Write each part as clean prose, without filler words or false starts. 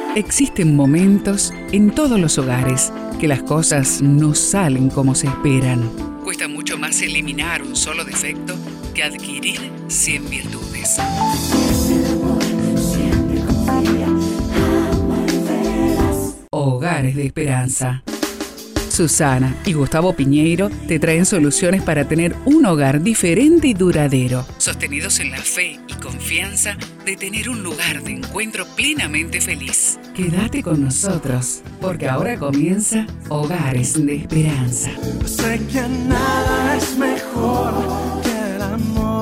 Existen momentos en todos los hogares que las cosas no salen como se esperan. Cuesta mucho más eliminar un solo defecto que adquirir 100 virtudes. Hogares de Esperanza. Susana y Gustavo Piñeiro te traen soluciones para tener un hogar diferente y duradero, sostenidos en la fe y confianza de tener un lugar de encuentro plenamente feliz. Quédate con nosotros, porque ahora comienza Hogares de Esperanza. Sé que nada es mejor que el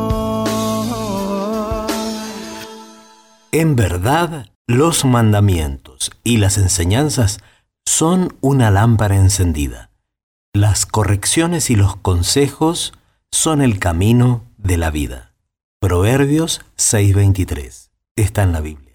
amor. En verdad, los mandamientos y las enseñanzas son una lámpara encendida. Las correcciones y los consejos son el camino de la vida. Proverbios 6:23. Está en la Biblia.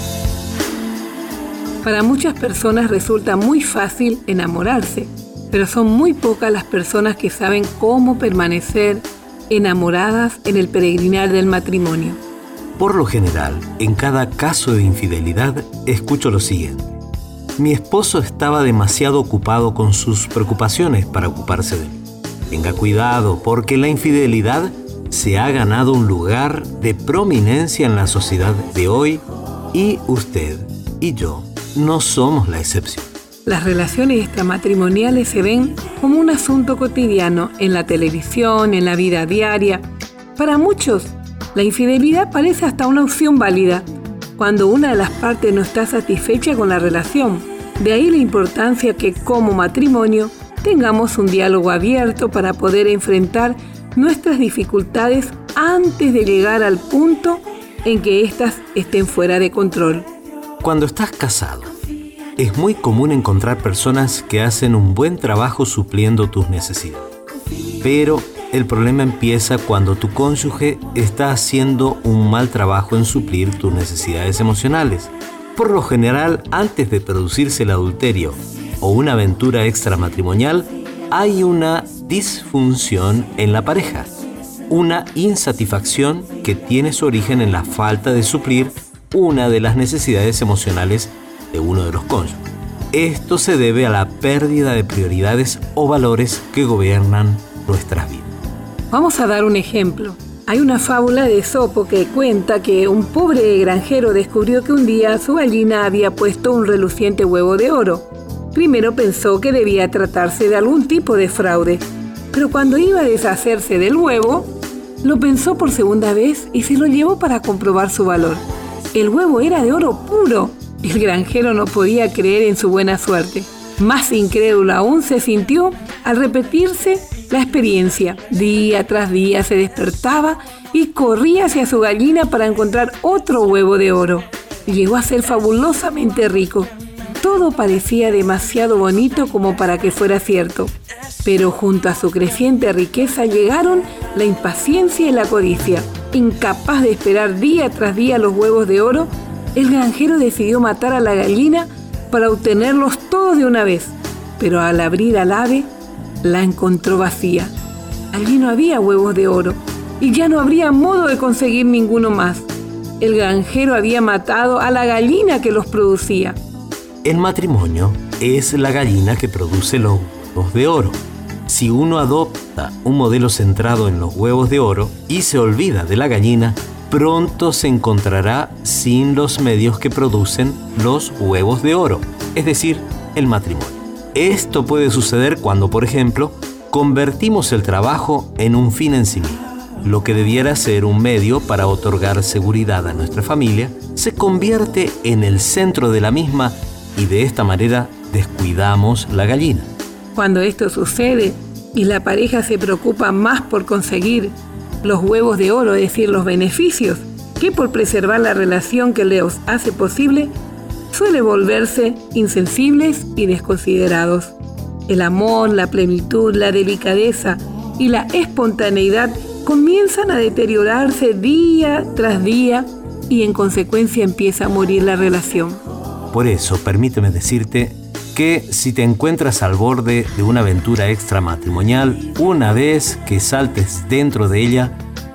Para muchas personas resulta muy fácil enamorarse, pero son muy pocas las personas que saben cómo permanecer enamoradas en el peregrinar del matrimonio. Por lo general, en cada caso de infidelidad, escucho lo siguiente. Mi esposo estaba demasiado ocupado con sus preocupaciones para ocuparse de mí. Tenga cuidado, porque la infidelidad se ha ganado un lugar de prominencia en la sociedad de hoy y usted y yo no somos la excepción. Las relaciones extramatrimoniales se ven como un asunto cotidiano en la televisión, en la vida diaria. Para muchos, la infidelidad parece hasta una opción válida cuando una de las partes no está satisfecha con la relación. De ahí la importancia que como matrimonio tengamos un diálogo abierto para poder enfrentar nuestras dificultades antes de llegar al punto en que éstas estén fuera de control. Cuando estás casado, es muy común encontrar personas que hacen un buen trabajo supliendo tus necesidades. Pero el problema empieza cuando tu cónyuge está haciendo un mal trabajo en suplir tus necesidades emocionales. Por lo general, antes de producirse el adulterio o una aventura extramatrimonial, hay una disfunción en la pareja, una insatisfacción que tiene su origen en la falta de suplir una de las necesidades emocionales de uno de los cónyuges. Esto se debe a la pérdida de prioridades o valores que gobiernan nuestras vidas. Vamos a dar un ejemplo. Hay una fábula de Esopo que cuenta que un pobre granjero descubrió que un día su gallina había puesto un reluciente huevo de oro. Primero pensó que debía tratarse de algún tipo de fraude, pero cuando iba a deshacerse del huevo, lo pensó por segunda vez y se lo llevó para comprobar su valor. El huevo era de oro puro. El granjero no podía creer en su buena suerte. Más incrédulo aún se sintió al repetirse la experiencia. Día tras día se despertaba y corría hacia su gallina para encontrar otro huevo de oro. Llegó a ser fabulosamente rico. Todo parecía demasiado bonito como para que fuera cierto. Pero junto a su creciente riqueza llegaron la impaciencia y la codicia. Incapaz de esperar día tras día los huevos de oro, el granjero decidió matar a la gallina para obtenerlos todos de una vez. Pero al abrir al ave, la encontró vacía. Allí no había huevos de oro y ya no habría modo de conseguir ninguno más. El granjero había matado a la gallina que los producía. El matrimonio es la gallina que produce los huevos de oro. Si uno adopta un modelo centrado en los huevos de oro y se olvida de la gallina, pronto se encontrará sin los medios que producen los huevos de oro, es decir, el matrimonio. Esto puede suceder cuando, por ejemplo, convertimos el trabajo en un fin en sí mismo. Lo que debiera ser un medio para otorgar seguridad a nuestra familia se convierte en el centro de la misma y de esta manera descuidamos la gallina. Cuando esto sucede y la pareja se preocupa más por conseguir los huevos de oro, es decir, los beneficios, que por preservar la relación que les hace posible, suele volverse insensibles y desconsiderados. El amor, la plenitud, la delicadeza y la espontaneidad comienzan a deteriorarse día tras día y en consecuencia empieza a morir la relación. Por eso, permíteme decirte que si te encuentras al borde de una aventura extramatrimonial, una vez que saltes dentro de ella,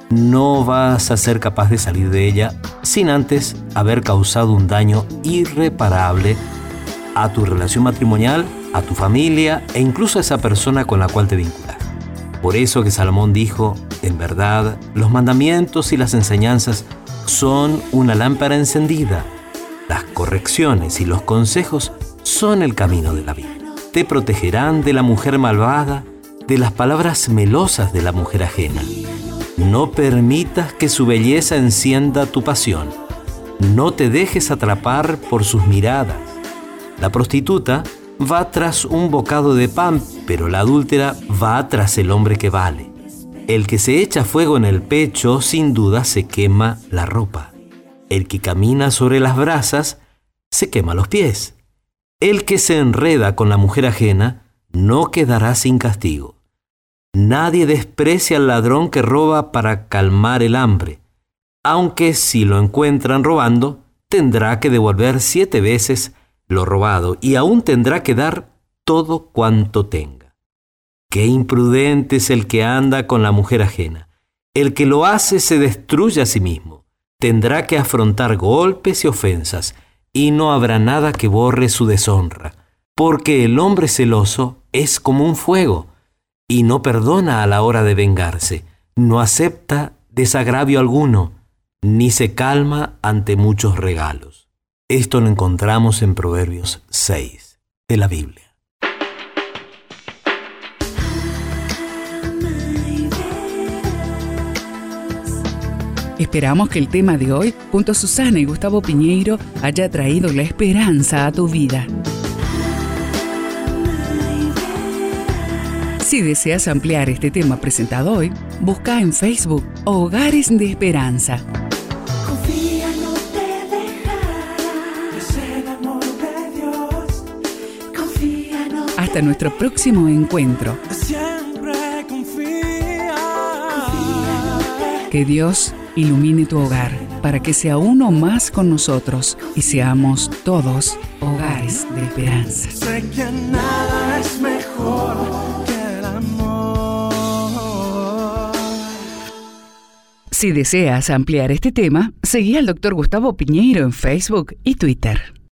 no vas a ser capaz de salir de ella sin antes haber causado un daño irreparable a tu relación matrimonial, a tu familia e incluso a esa persona con la cual te vinculas. Por eso que Salomón dijo, en verdad, los mandamientos y las enseñanzas son una lámpara encendida. Las correcciones y los consejos son el camino de la vida. Te protegerán de la mujer malvada, de las palabras melosas de la mujer ajena. No permitas que su belleza encienda tu pasión. No te dejes atrapar por sus miradas. La prostituta va tras un bocado de pan, pero la adúltera va tras el hombre que vale. El que se echa fuego en el pecho, sin duda se quema la ropa. El que camina sobre las brasas, se quema los pies. El que se enreda con la mujer ajena, no quedará sin castigo. Nadie desprecia al ladrón que roba para calmar el hambre, aunque si lo encuentran robando, tendrá que devolver 7 veces lo robado y aún tendrá que dar todo cuanto tenga. Qué imprudente es el que anda con la mujer ajena. El que lo hace se destruye a sí mismo. Tendrá que afrontar golpes y ofensas, y no habrá nada que borre su deshonra, porque el hombre celoso es como un fuego, y no perdona a la hora de vengarse, no acepta desagravio alguno, ni se calma ante muchos regalos. Esto lo encontramos en Proverbios 6 de la Biblia. Esperamos que el tema de hoy, junto a Susana y Gustavo Piñeiro, haya traído la esperanza a tu vida. Si deseas ampliar este tema presentado hoy, busca en Facebook Hogares de Esperanza. Confía, no te dejará. Es el amor de Dios. Confía, no te Hasta nuestro próximo encuentro. siempre confía. Que Dios ilumine tu hogar para que sea uno más con nosotros y seamos todos hogares de esperanza. Sé que nada es mejor que el amor. Si deseas ampliar este tema, seguí al Dr. Gustavo Piñeiro en Facebook y Twitter.